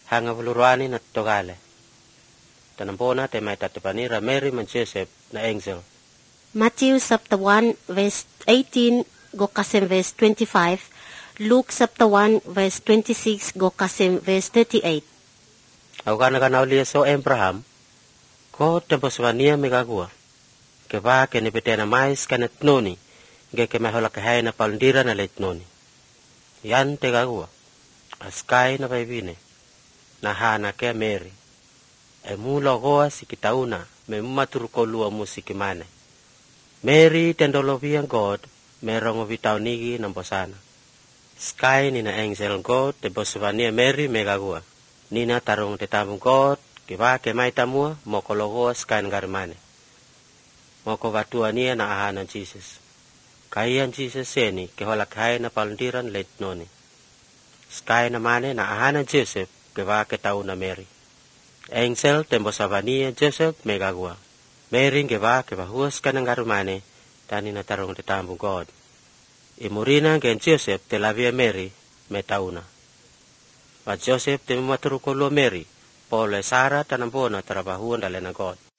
hanga vuluruani na togale. Tanampona te mai tatapanira Mary man Joseph na angel. Matthew chapter 1 verse 18 go kasem verse 25. Luke chapter 1 verse 26 go kasem verse 38. Au kana ulia so Abraham ko temposwania megagua. Ke va ke ne betena mais kana tnoni ke mahola ke hai na palndira na letnoni. Yan te gagua. Askai na baibine. Na hana ke Mary. E mula goa sikitauna me maturko lua musikimane. Mary tendolovian God merong vitaunigi namposana. Sky ni na angel God te bosvania Mary megagua. Nina tarong te tabung God ke va ke mai tamua moko logoa sky ngarmane. Moko vatuania na ahana Jesus. Kaian Jesus seni ke hola kai na palndiran letnoni. Sky na mane na ahana Joseph ke va ke tau na Mary. Angel tembosavania Joseph megagua. Mary ke va huas ka ng garumane tani na tarong te tabung God. Imurina gen Joseph te lavia Mary metauna. Va Joseph te maturuko lo Mary, pole Sara tanampona tarabahuan dalena God.